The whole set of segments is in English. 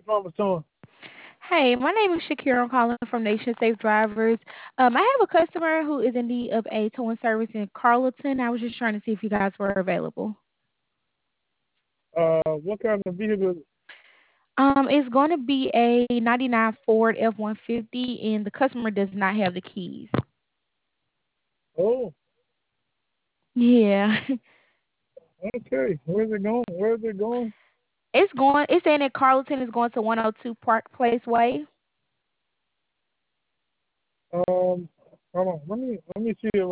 Hey, my name is Shakira. I'm calling from Nation Safe Drivers. I have a customer who is in need of a towing service in Carleton. I was just trying to see if you guys were available. What kind of vehicle? It's going to be a '99 Ford F-150, and the customer does not have the keys. Oh, Yeah, okay. Where's it going? Where's it going? it's going. It's saying that Carleton is going to 102 Park Place Way. Um, hold on. Let me see if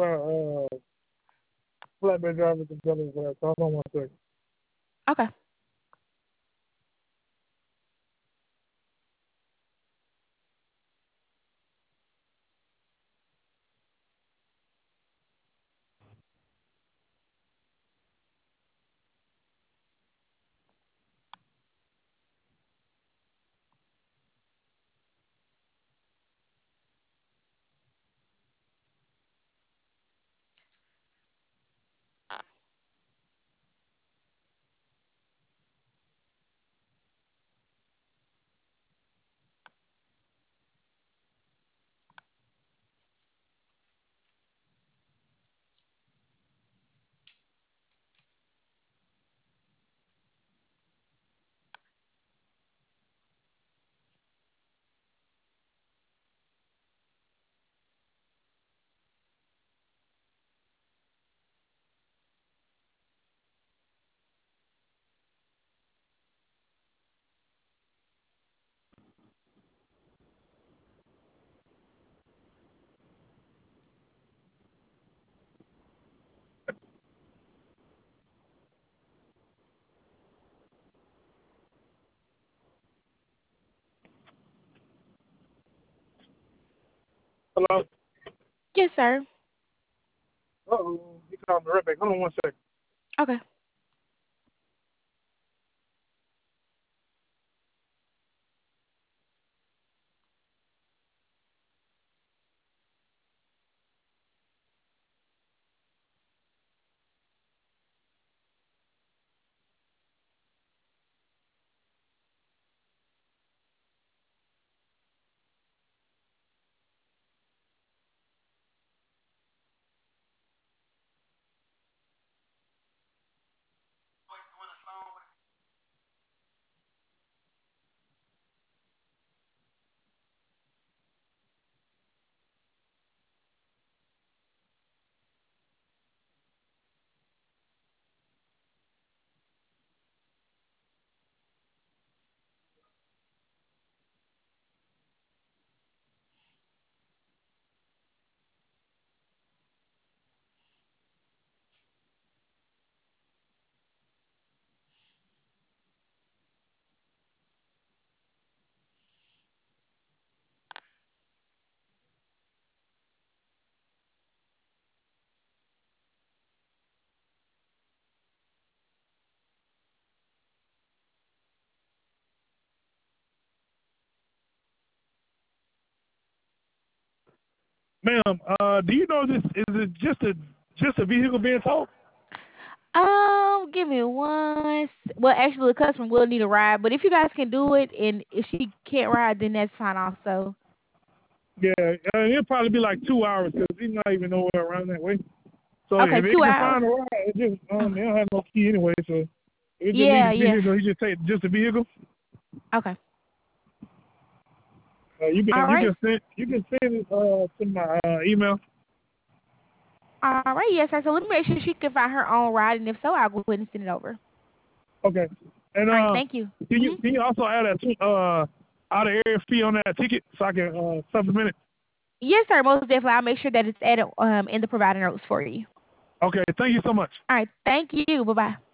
flatbed driver can tell us that. Hold on one second. Okay. Hello? Yes, sir. Uh-oh. He called me right back. Hold on one second. Okay. Ma'am, do you know this? Is it just a vehicle being towed? Give me one. Well, actually, the customer will need a ride, but if you guys can do it, and if she can't ride, then that's fine also. Yeah, it'll probably be like 2 hours because he's not even nowhere around that way. So Okay, if they 2 hours. can find a ride, it just they don't have no key anyway. So it just needs Yeah, a yeah. vehicle. He just take just a vehicle. Okay. You can All right. send it to my email. All right. Yes, sir. So let me make sure she can find her own ride, and if so, I'll go ahead and send it over. Okay. And All right. Thank you. Hmm. can you also add a out of area fee on that ticket so I can supplement it? Yes, sir. Most definitely. I'll make sure that it's added in the provider notes for you. Okay. Thank you so much. All right. Thank you. Bye bye.